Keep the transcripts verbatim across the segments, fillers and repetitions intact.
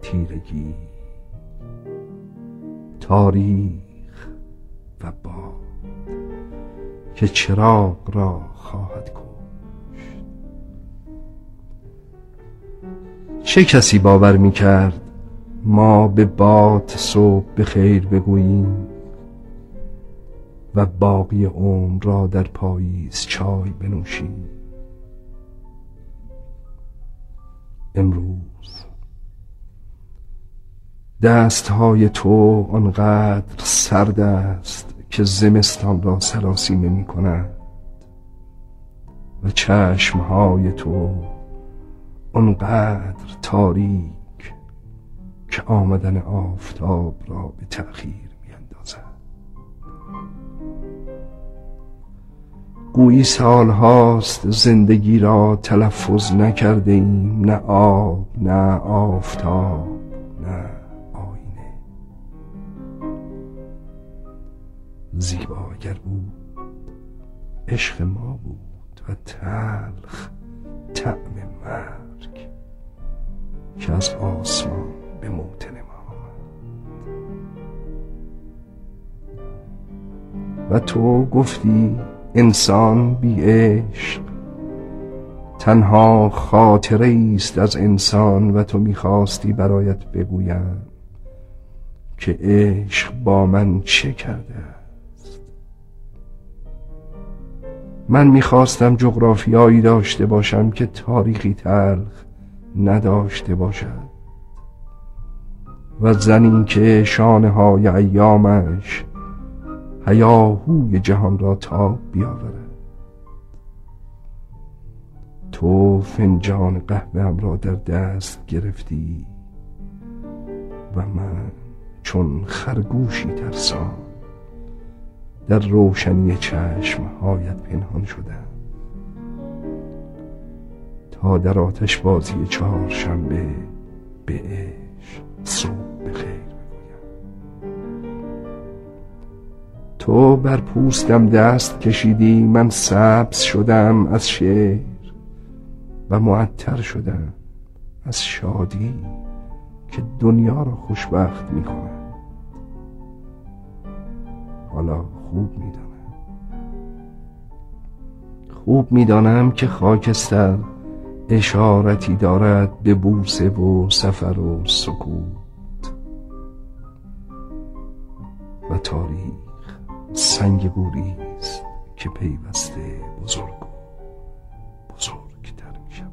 تیرگی، تاریخ و باد که چراغ را خواهد کشت. چه کسی باور می کرد ما به باد صبح به خیر بگوییم و باقی عمر را در پاییز چای بنوشیم؟ امروز دستهای تو آنقدر سرد است که زمستان را سراسیمه می کند و چشمهای تو آنقدر تاریک که آمدن آفتاب را به تأخیر می اندازد. گویی سالهاست زندگی را تلفظ نکرده ایم، نه آب، نه آفتاب، نه آینه. زیبا اگر بود عشق ما بود و تلخ طعم مرگ که از آسمان به موطن ما آمد. و تو گفتی انسان بی عشق تنها خاطره است از انسان و تو میخواستی برایت بگویم که عشق با من چه کرده است. من میخواستم جغرافیایی داشته باشم که تاریخی تلخ نداشته باشد و زنی که شانه های ایامش هیاهوی جهان را تاب بیاورد. تو فنجان قهوه‌ام را در دست گرفتی و من چون خرگوشی ترسان در روشنی چشمهایت پنهان شدم تا در آتش بازی چهارشنبه به عشق صبح بخیر بگویم. تو بر پوستم دست کشیدی، من سبز شدم از شعر و معطر شدم از شادی که دنیا را خوشبخت می کند. حالا خوب می دانم خوب می دانم که خاکستر اشارتی دارد به بوسه و سفر و سکوت و تاریخ سنگ گوری است که پیوسته بزرگ و بزرگتر می شود.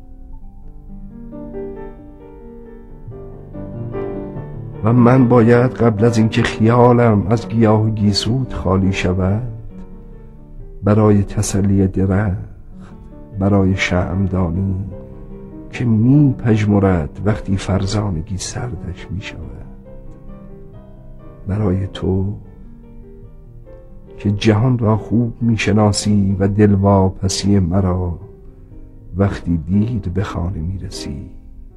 و من باید قبل از اینکه خیالم از گیاه گیسوت خالی شود برای تسلی درخت، برای شمعدانی که می پژمرد وقتی فرزانگی سردش می شود، برای تو که جهان را خوب می شناسی و دلواپسی مرا وقتی دیر به خانه می رسی،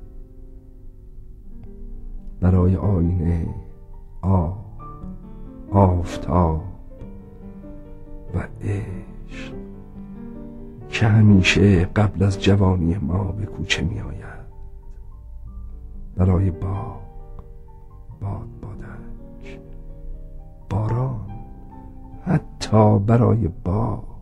برای آینه، آب، آفتاب و عشق که همیشه قبل از جوانی ما به کوچه می آید، برای باغ، باد بادک، باران، حتی برای باغ